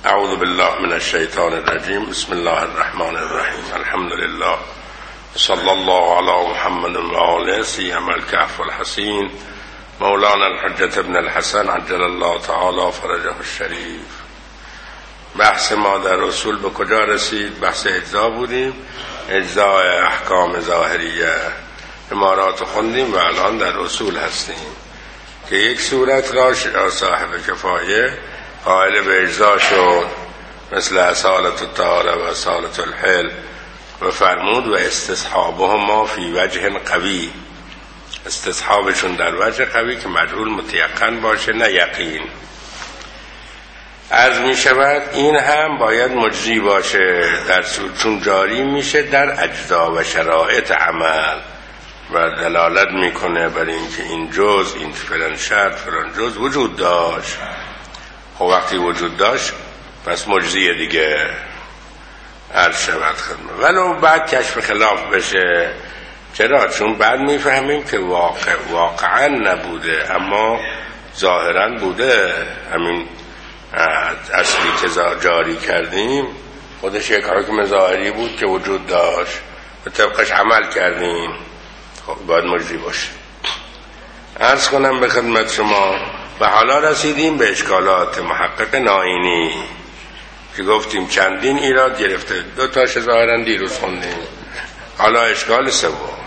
اعوذ بالله من الشیطان الرجیم. بسم الله الرحمن الرحیم. الحمد لله صلی الله علی محمد و آله سیما الکهف الحسین مولانا الحجة ابن الحسن عجل الله تعالی فرجه الشریف. بحث ما در اصول به کجا رسید؟ بحث اجزا بودیم، اجزای احکام ظاهریه امارات خوندیم و الان در اصول هستیم که یک صورت را صاحب کفایه قائل به اجزا شد، مثل اصالت الطهاره و اصالت الحل، و فرمود و استصحابهما فی وجه قوی، استصحابشون در وجه قوی که مجهول متیقن باشه نه یقین. عرض می شود این هم باید مجزی باشه چون جاری میشه در اجزا و شرایط عمل و دلالت میکنه بر اینکه این جز، این فلان شرط فلان جز وجود داشت. خب وقتی وجود داشت پس مجزیه دیگه. عرض شود خدمت ولو بعد کشف خلاف بشه. چرا؟ چون بعد میفهمیم که واقعا نبوده اما ظاهرا بوده. همین اصلی که جاری کردیم خودش یک حکم ظاهری بود که وجود داشت و طبقش عمل کردیم. خب باید مجزی باشه. عرض کنم به خدمت شما و حالا رسیدیم به اشکالات محقق نائینی که گفتیم چندین ایراد گرفته، 2 تاش ظاهرا دیروز خوندیم. حالا اشکال سوم.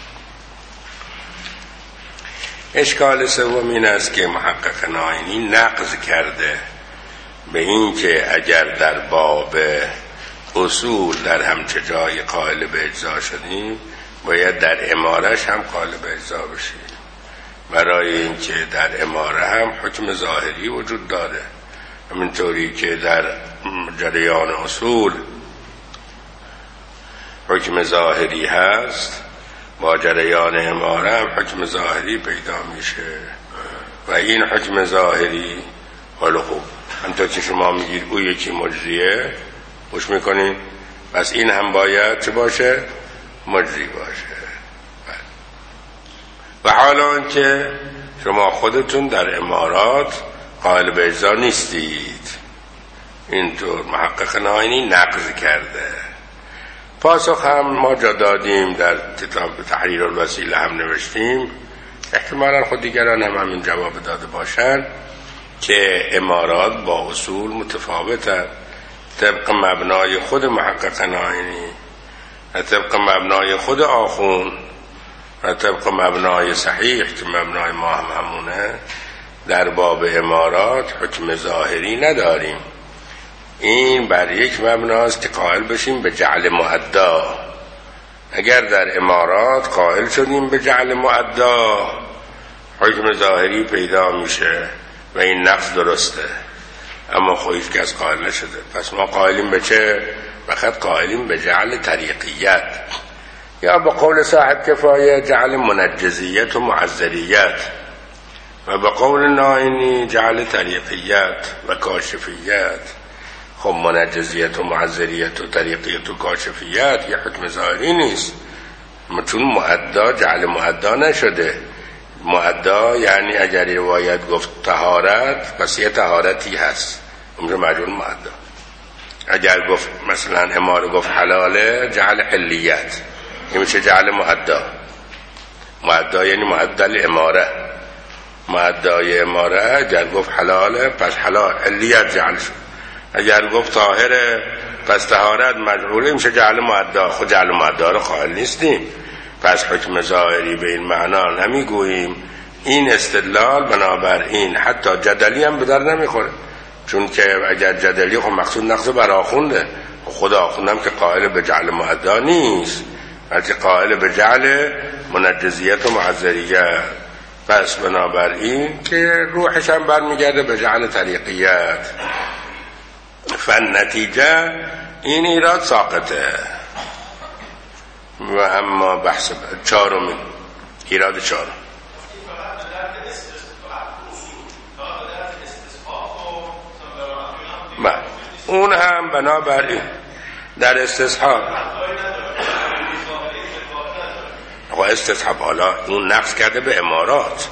اشکال سوم این است که محقق نائینی نقض کرده به این که اگر در باب اصول در همچه جای قائل به اجزا شدیم باید در امارش هم قائل به اجزا بشیم، برای اینکه در اماره هم حکم ظاهری وجود داره. همینطوری که در جریان اصول حکم ظاهری هست، با جریان اماره هم حکم ظاهری پیدا میشه و این حکم ظاهری حالا خوب همطور که شما میگید او یکی مجزیه خوش میکنین، پس این هم باید چه باشه؟ مجزی باشه. و حالا که شما خودتون در امارات قائل به اجزا نیستید، اینطور محقق نائینی نقض کرده. پاسخ هم ما جا دادیم، در کتاب تحریر الوسیله هم نوشتیم، احتمالا خود دیگران هم همین جواب داده باشند که امارات با اصول متفاوتند طبق مبنای خود محقق نائینی و طبق مبنای خود آخون و طبق مبنای صحیح که مبنای ما هم همونه. در باب امارات حکم ظاهری نداریم. این بر یک مبناست که قائل بشیم به جعل مؤدا. اگر در امارات قائل شدیم به جعل مؤدا حکم ظاهری پیدا میشه و این نقص درسته، اما خودش کس قائل نشده. پس ما قائلیم به چه؟ فقط قائلیم به جعل طریقیت، یا به قول صاحب کفایه جعل منجزیت و معذریت، و به قول نائینی جعل طریقیت و کاشفیت. خب منجزیت و معذریت و طریقیت و کاشفیت یه حکم ظاهری نیست، چون مؤدا جعل مؤدا نشده. مؤدا یعنی اگر روایت گفت طهارت پس یه طهارتی هست، اونجا مجعول مؤدا. اگر گفت مثلا اماره گفت حلاله جعل حلیت، این میشه جعل مؤدا. مؤدا یعنی معدل اماره. مؤدای اماره اگر گفت حلاله پس حلال حلیت جعل شد. اگر گفت طاهره پس طهارت مجعوله، میشه جعل مؤدا. خود جعل مؤدا رو قائل نیستیم، پس حکم ظاهری به این معنا نمیگوییم. این استدلال بنابراین حتی جدلی هم به در نمیخوره، چون که اگر جدلی خب مقصود نقض بر آخونده، خود آخوندم که قائل به جعل مؤدا نیست بلکه قائل به جعل منجزیت و معذریت. پس بنابراین که روحش هم برمیگرده به جعل طریقیت. فالنتیجه این ایراد ساقطه. و اما بحث چهارمین ایراد چهارم، اون هم بنابراین در استصحاب و استصحاب حالا اون نقص کرده به امارات.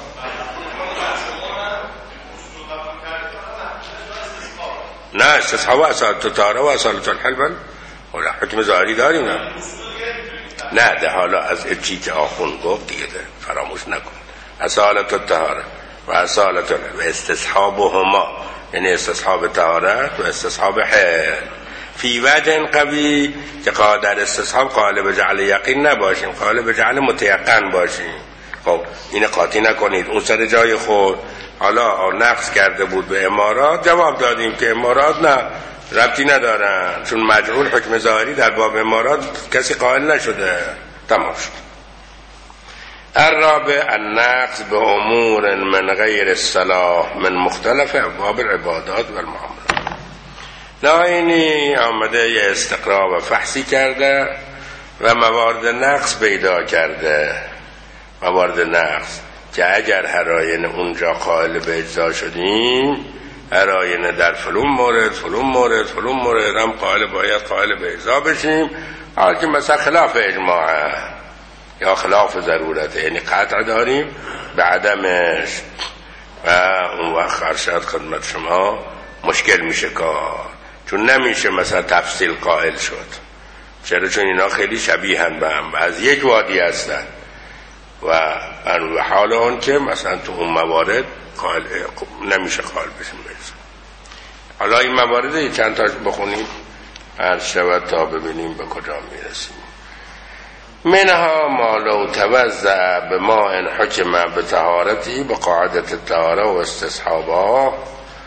نه استصحاب اصالت الطهاره و اصالت الحل ولا حکم ظاهری داریم نه ده حالا از چی که آخون گفت دیگه ده فراموش نکن. اصالت الطهاره و اصالت الحل و استصحابهما یعنی استصحاب طهارت و استصحاب حل فی وجه قوی که قادر استصحاب قالب جعل یقین نباشیم، قالب جعل متیقن باشیم. خب این قاطی نکنید اون سر جای خود. حالا نقص کرده بود به امارات، جواب دادیم که امارات نه ربطی ندارن، چون مجعول حکم ظاهری در باب امارات کسی قائل نشده. تمام شد. الرابع النقص به امور من غیر الصلاح من مختلف ابواب العبادات و المعاملات. ناینی آمده یه استقرا و فحصی کرده و موارد نقص پیدا کرده. موارد نقص که اگر هر آینه اونجا قائل به اجزا شدیم، هر آینه در فلون مورد هم باید قائل به اجزا بشیم، حال که مثلا خلاف اجماعه یا خلاف ضرورته، یعنی قطع داریم به عدمش و اون وقت ارشد خدمت شما مشکل میشه کار، چون نمیشه مثلا تفصیل قائل شد. چرا؟ چون اینا خیلی شبیهن به هم و از یک وادی هستن و حال اون که مثلا تو اون موارد قائل نمیشه قائل بشیم برسیم. حالا این موارد چند تاش بخونیم عرض شود تا ببینیم به کجا میرسیم. منها ما لو توزع بماء حکم بطهارتی بقاعدة الطهاره و استصحابها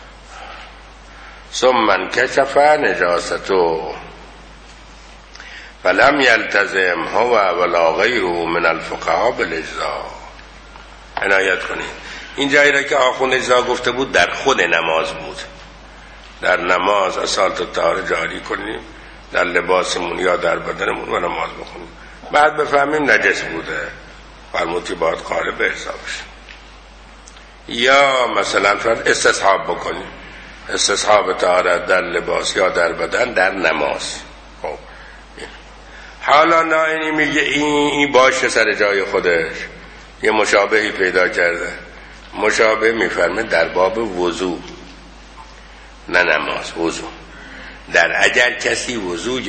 ثم انکشف نجاسته فلم یلتزم هو ولا غیره من الفقهاء بالاجزاء. عنایت کنید این جایی را که آخوند اجزا گفته بود در خود نماز بود. در نماز اصالت الطهاره جاری کنیم، در لباسمون یا در بدنمون و نماز بخونیم، بعد بفهمیم نجس بوده فرموتی باید قائل به اجزا بشیم. یا مثلا فرض استصحاب بکنیم، استصحاب طهارت در لباس یا در بدن در نماز. خب حالا ناینی میگه این باشه سر جای خودش، یه مشابهی پیدا کرده. مشابه میفرمه در باب وضو، نه نماز، وضو. در اگر کسی وضو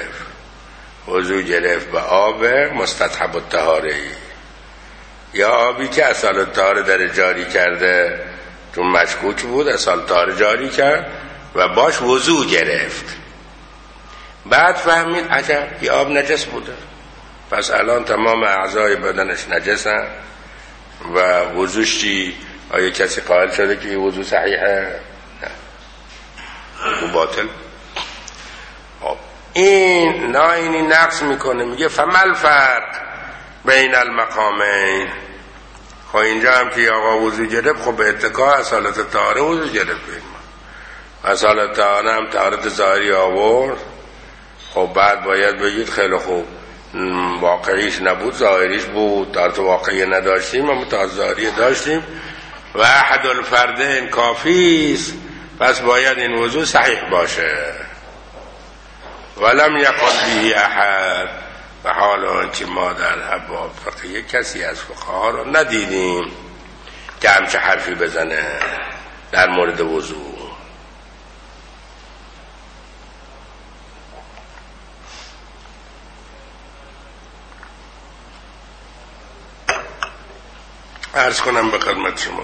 گرفت به آب مستطحب الطهاره یا آبی که اصالت الطهاره در جاری کرده، چون مشکوک بود اصالت الطهاره جاری کرد و باش وضو گرفت، بعد فهمید عجب این آب نجس بوده، پس الان تمام اعضای بدنش نجسن و وضوش چی؟ آیا کسی قائل شده که این وضو صحیحه؟ نه، وضو باطل. این ناینی نقص میکنه، میگه فمل فرق بین المقامین. خب اینجا هم که آقا وضو گرفت، خب به اتکا اصالت طهاره وضو گرفت، اصالت طهاره هم طهارت ظاهری آورد. خب بعد باید بگید خیلی خوب واقعیش نبود ظاهریش بود، طهارت واقعی نداشتیم اما طهارت ظاهری داشتیم و احد الفردین کافیست، پس باید این وضو صحیح باشه. ولم یقل به احد، و حالا که ما در ابواب فقهی کسی از فقها رو ندیدیم که همچه حرفی بزنه در مورد وضو. عرض کنم به خدمت شما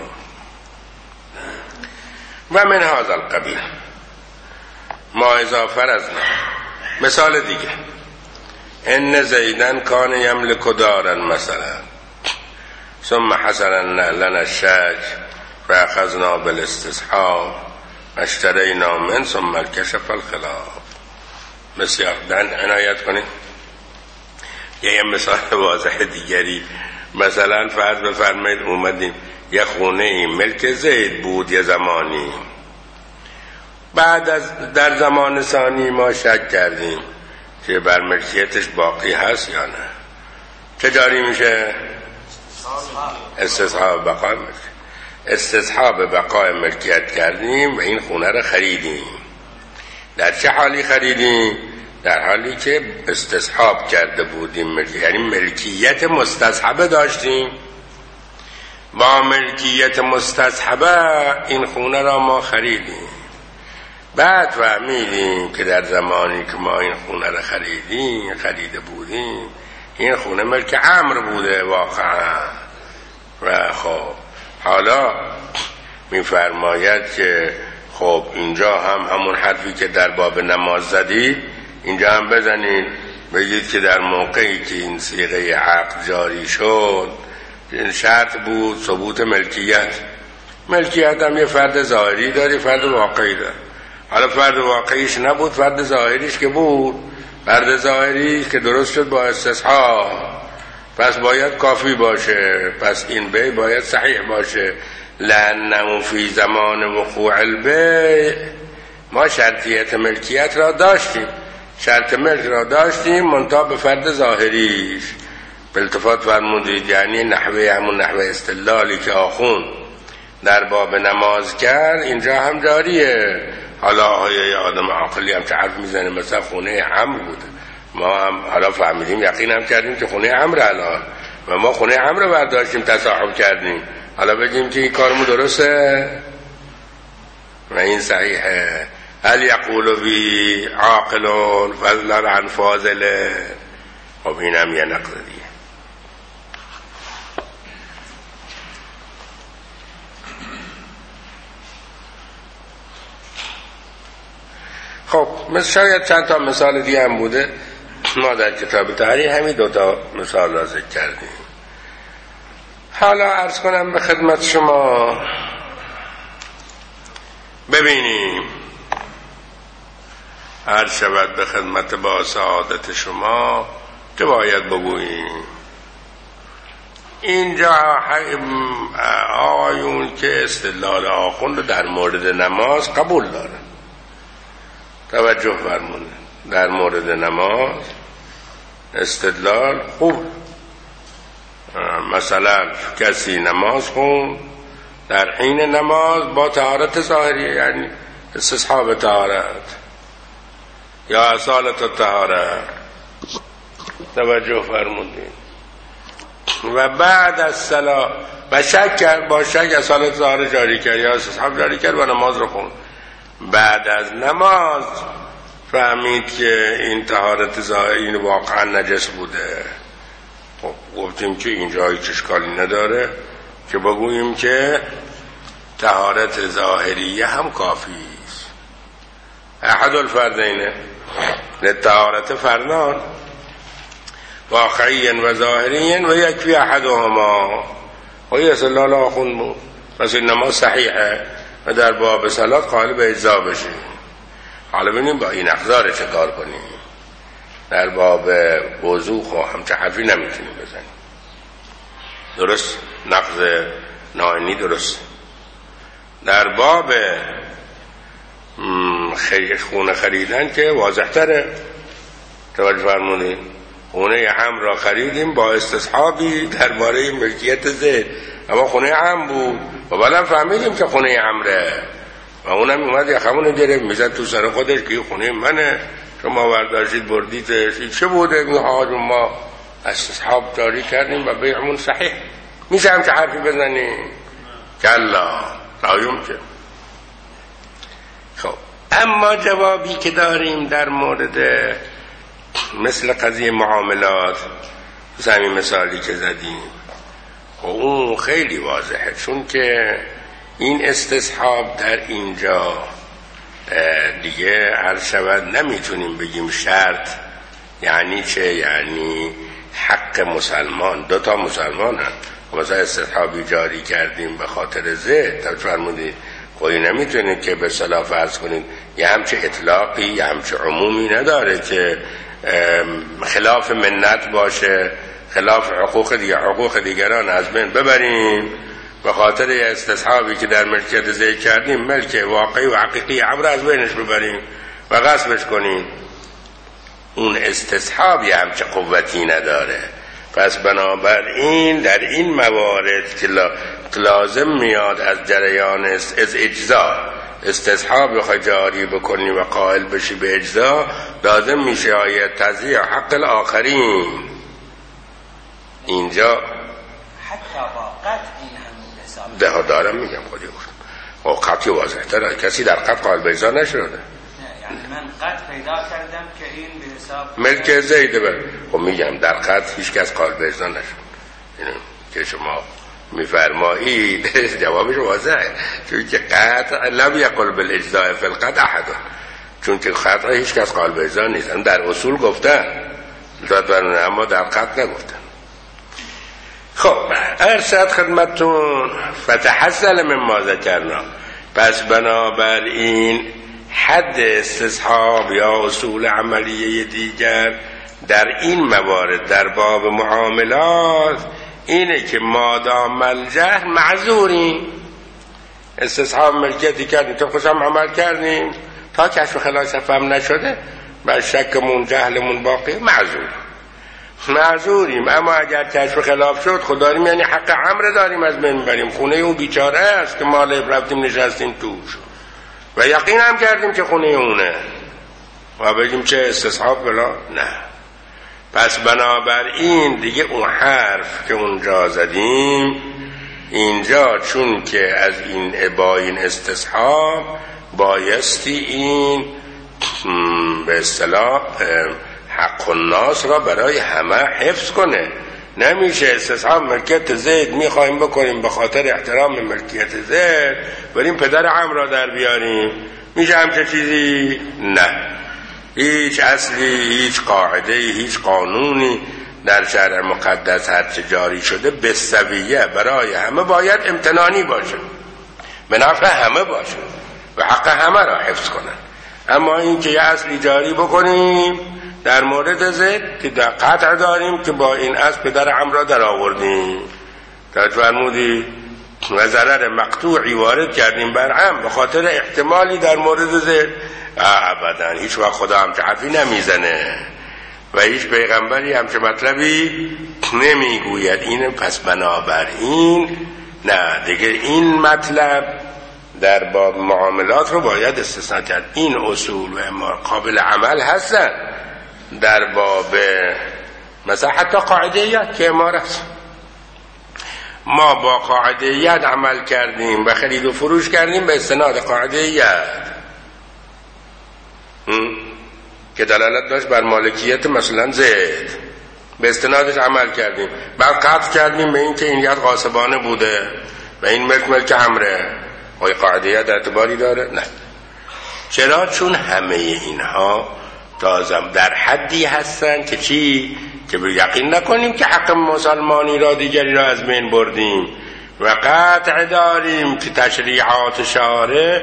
و من هذا القبیل ما اذا فرضنا. مثال دیگه، ان زیدن کان یملک دارا مثلا ثم حصل لنا الشک فاخذنا بالاستصحاب اشترینا من ثم کشف الخلاف. بسیار عنایت کنید. یه مثال واضح دیگری، مثلا فرض بفرمایید اومدیم یه خونه ای ملک زید بود یه زمانی، بعد از در زمان ثانی ما شک کردیم که بر ملکیتش باقی هست یا نه. چه جاری میشه؟ استصحاب بقای ملکیت. استصحاب بقای ملکیت کردیم و این خونه رو خریدیم. در چه حالی خریدیم؟ در حالی که استصحاب کرده بودیم، یعنی ملکیت مستصحبه داشتیم. با ملکیت مستصحبه این خونه را ما خریدیم بعد فهمیدیم که در زمانی که ما این خونه رو خریده بودیم این خونه ملک عمرو بوده واقعا. و خب حالا میفرماید که خب اینجا هم همون حرفی که در باب نماز زدید اینجا هم بزنید، بگید که در موقعی که این صیغه عقد جاری شد این شرط بود ثبوت ملکیت هم یه فرد ظاهری داری، فرد واقعی داری. حالا فرد واقعیش نبود، فرد ظاهریش که بود، فرد ظاهریش که درست شد با استصحاب، پس باید کافی باشه، پس این بیع باید صحیح باشه. لأنه فی زمان وقوع البیع ما شرطیت ملکیت را داشتیم، شرط ملک را داشتیم منتها به فرد ظاهریش. به التفات فرمودید یعنی همون نحوه استدلالی که آخوند در باب نماز کرد اینجا هم جاریه. حالا آیا آدم عاقلی هم چه حرف میزنه مثلا خونه عمرو بوده، ما هم حالا فهمیدیم یقین هم کردیم که خونه عمرو الان و ما خونه عمرو برداشتیم تصاحب کردیم، حالا بگیم که این کارمون درسته و این صحیحه. هل یقول بی عاقل فضلا عن فاضل؟ خب این هم یه نقض دیگه. خب شاید چند تا مثال دیگه هم بوده، ما در کتاب تحریر همین 2 تا مثال را ذکر کردیم. حالا عرض کنم به خدمت شما، ببینیم عرض شود به خدمت با سعادت شما که باید بگوییم. اینجا آقایون که استدلال آخوند در مورد نماز قبول دارن، توجه فرمونید، در مورد نماز استدلال خوب. مثلا کسی نماز خون در حین نماز با طهارت ظاهری، یعنی استصحاب طهارت یا اصالت الطهارت، توجه فرمودید، و بعد از صلاة و شک کرد، با شک اصالت ظاهر جاری کرد یا استصحاب جاری کرد و نماز رو خون. بعد از نماز فهمید که این طهارت ظاهری این واقعا نجس بوده. خب گفتیم که اینجا هیچ اشکالی نداره که بگوییم که طهارت ظاهریه هم کافی است. احد الفردین للطهارت فردان واقعی و ظاهری و یکفی احدهما. و یه استدلال آخوند بود، پس این نماز صحیحه و در باب صلات قائل به اجزا بشیم. حالا ببینیم با این اقدار چه کار کنیم. در باب وضو خب همچه حرفی نمیتونیم بزنیم، درست، نقض نائنی درست. در باب خونه خریدن که واضح تره، توجه فرمونید، خونه هم را خریدیم با استصحابی درباره ملکیت زید، اما خونه هم بود و بعدم فهمیدیم که خونه عمره و اونم اومد یخمون گرفت میزد تو سر خودش که خونه منه، شما برداشتید بردید چه بوده؟ میگه ما استصحاب جاری کردیم و بیعمون صحیح. میشه هم که حرفی بزنیم؟ کلا لا یمکن. خب اما جوابی که داریم در مورد مثل قضیه معاملات، همین مثالی که زدیم، خب اون خیلی واضحه، چون که این استصحاب در اینجا دیگه عرض شود نمیتونیم بگیم شرط. یعنی چه؟ یعنی حق مسلمان، 2 تا مسلمان هم مثلا استصحابی جاری کردیم به خاطر زید، تا فرمودید کوئی نمیتونید که به صلاح فرض کنید یه همچه اطلاقی یه همچه عمومی نداره که خلاف منت باشه، خلاف حقوق دیگران از بین ببریم به خاطر یه استصحابی که در ملکیت زید کردیم ملک واقعی و حقیقی عمر از بینش ببریم و غصبش کنیم. اون استصحاب یه همچه قوتی نداره. پس بنابراین در این موارد که لازم میاد از جریان از اجزا استصحاب بخوای جاری بکنی و قائل بشی به اجزا، لازم میشه آیه تضییع حق الاخرین. اینجا حتی با قطع این هم دارم میگم خودی گفتم قطعی واضح تره، کسی در قطع قائل به اجزا نشده. یعنی من قطع پیدا کردم که این به حساب ملک زیده بر. خب میگم در قطع هیچ کس قائل به اجزا نشد. اینو که شما میفرمایید جوابش واضحه، چون که قطع لم یقل بالاجزاء فی القطع احد، چون که قطع هیچ کس قائل به اجزا نیست. در اصول گفتن اما در قطع نگفتن. خب ارشد خدمتون فتحصل مما ذکرنا، پس بنابراین حد استصحاب یا اصول عملیه دیگر در این موارد در باب معاملات اینه که مادام الجهل معذوریم. استصحاب ملکیتی کردیم تو خوشم عمل کردیم تا کشف خلاص فهم نشده بر شکمون جهلمون باقی معذوریم. اما اگر کشف خلاف شد خود داریم، یعنی حق امر داریم از بین بریم. خونه اون بیچاره است که مال رفتیم نشستیم توش و یقین هم کردیم که خونه اونه و بگیم چه استصحاب بلا نه. پس بنابراین دیگه اون حرف که اونجا زدیم اینجا، چون که از این با این استصحاب بایستی این به اصطلاح حق الناس را برای همه حفظ کنه. نمیشه استصحاب ملکیت زید میخوایم بکنیم به خاطر احترام ملکیت زید بریم پدر عمرو را در بیاریم، میشه همچه چیزی؟ نه. هیچ اصلی، هیچ قاعده، هیچ قانونی در شرع مقدس هرچه جاری شده به سویه برای همه باید امتنانی باشه، به نفع همه باشه و حق همه را حفظ کنن. اما این که یه اصلی جاری بکنیم در مورد زید که در قطع داریم که با این اصل پدر عمرو را در آوردیم، تا فرمودی و ضرر مقطوعی وارد کردیم بر عم به خاطر احتمالی در مورد زید. ابدا هیچ وقت خدا همچه حرفی نمیزنه و هیچ پیغمبری همچه مطلبی نمیگوید. این پس بنابراین نه دیگه این مطلب در باب معاملات رو باید استثناء کرد. این اصول و قابل عمل هستن در باب مثلا حتی قاعده‌یت که امارت ما با قاعده‌یت عمل کردیم و خرید و فروش کردیم به استناد قاعده‌یت که دلالت داشت بر مالکیت مثلا زید، به استنادش عمل کردیم. بعد قطع کردیم به این که این ید غاصبانه بوده و این ملک عمره. آیا قاعده‌یت اعتباری داره؟ نه. چرا؟ چون همه اینها تازم در حدی هستن که چی؟ که به یقین نکنیم که حق مسلمانی را دیگری را از بین بردیم و قطع داریم که تشریعات شارع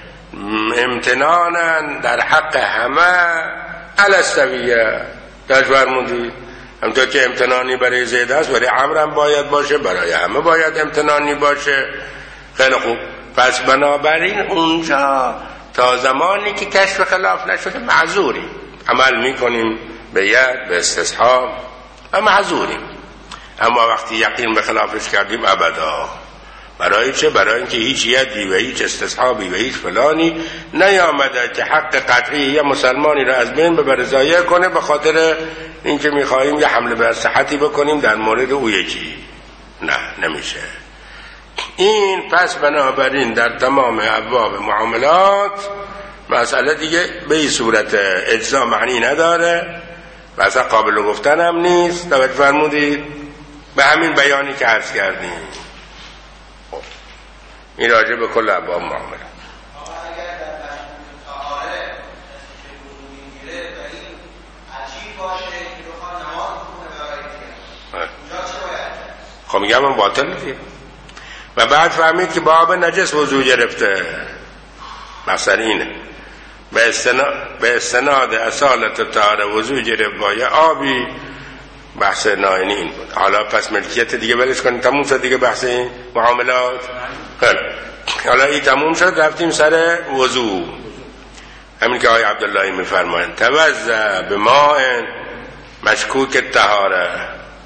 امتنانن در حق همه علی السویه. در فرمودی همونطور که امتنانی برای زید است برای عمرو هم باید باشه، برای همه باید امتنانی باشه. خیلی خوب. پس بنابراین اونجا تا زمانی که کشف خلاف نشده معذوریم، عمل میکنیم به ید به استصحاب و معذوریم. اما وقتی یقین به خلافش کردیم ابدا. برای چه؟ برای اینکه هیچ یدی و هیچ استصحابی و هیچ فلانی نیامده که حق قطعی یه مسلمانی را از بین ببره ضایع کنه به خاطر اینکه میخواهیم یه حمله بر صحتی بکنیم در مورد او یکی. نه نمیشه. این پس بنابراین در تمام ابواب معاملات مسئله دیگه به این صورت اجزا معنی نداره و اصلا قابل گفتن هم نیست. توجه فرمودید به همین بیانی که عرض کردیم. این راجع به کل ابواب معاملات. خب میگم من باطل دیگه. و بعد فهمید که باب نجس وضو گرفته. مثلا اینه به استناد اصالت طهاره وضو گرفت با یه آبی. بحث ناینی این بود. حالا پس ملکیت دیگه بلش کنیم، تموم شد دیگه بحث معاملات. حالا این تموم شد رفتیم سر وضو. همین که آقای عبداللهی میفرمایند توضأ بماء مشکوک الطهاره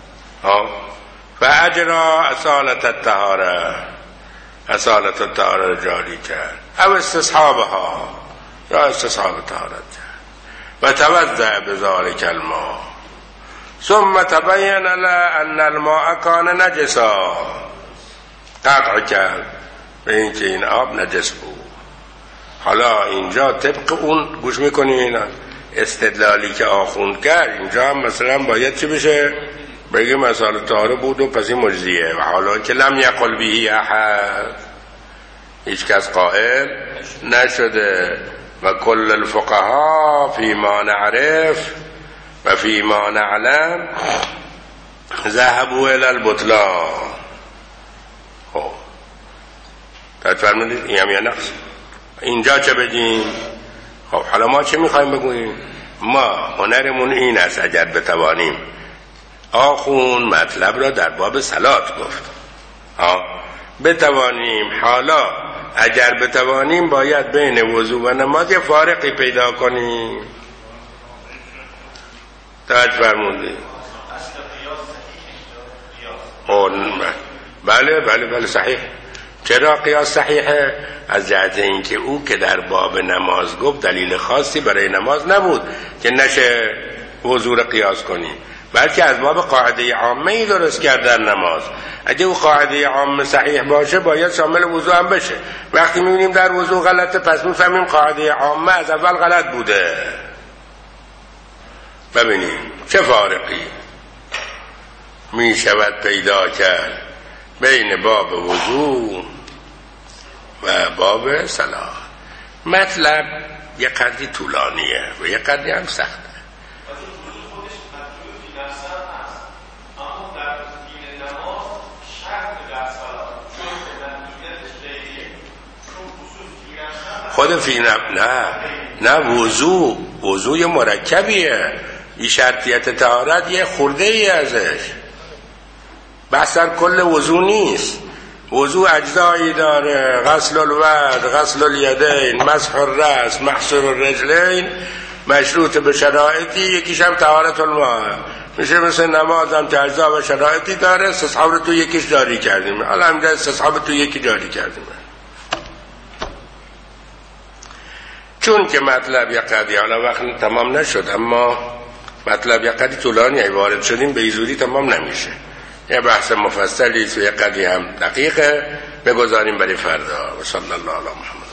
فاجرا اصالت الطهاره، اصالت الطهاره رو جاری کرد او استصحابها یا استصحاب طهارت کرد و توضأ بذلک الماء ثم تبین له ان الماء کان نجسا. قطع کرد به اینکه این آب نجس بود. حالا اینجا طبق اون گوش میکنین استدلالی که آخوند کرد، اینجا هم مثلا باید چی بشه؟ بگه مسئله طهاره بود و پس این مجزیه. و حالا که لم یقل بهی احد، هیچ کس قائل نشده. و کل الفقها فی ما نعرف و فی ما نعلم ذهبوا الی البطلان. خب فرمودید این هم یا نقص. اینجا چه بدیم؟ خب حالا ما چه میخوایم بگوییم؟ ما هنرمون این است اگر بتوانیم آخون مطلب را در باب صلات گفت، بتوانیم، حالا اگر بتوانیم باید بین وضو و نماز یه فارقی پیدا کنیم. توجه فرمودید؟ بله صحیح. چرا قیاس صحیحه؟ از جهت اینکه او که در باب نماز گفت دلیل خاصی برای نماز نبود که نشه وضو را قیاس کنی، بلکه از باب قاعده عامه ای درست کرد در نماز. اگه او قاعده عامه صحیح باشه باید شامل وضو هم بشه. وقتی میبینیم در وضو غلطه، پس میفهمیم قاعده عامه از اول غلط بوده. ببینیم چه فارقی میشود پیدا کرد بین باب وضو و باب صلاة. مطلب یک قدری طولانیه و یک قدری هم سخته. خود فی نه وضو یه مرکبیه. این شرطیت طهارت یه خورده ای ازش، بحثاً کل وضو نیست. وضو اجزایی داره: غسل الوجه، غسل الیدین، مسح الراس، محصور الرجلین، مشروط به شرایطی. یکیش هم طهارت الماء میشه. مثل نماز هم که اجزا و شرایطی داره، استصحاب رو تو یکیش جاری کردیم. حالا همینجا استصحاب تو یکی جاری کردیم. چون که مطلب یک قدری، حالا وقت تمام نشد، اما مطلب یک قدری طولانی وارد شدیم، به زودی تمام نمیشه. یه بحث مفصلی است و یک قدری هم دقیقه، بگذاریم برای فردا. و صلی الله علی محمد.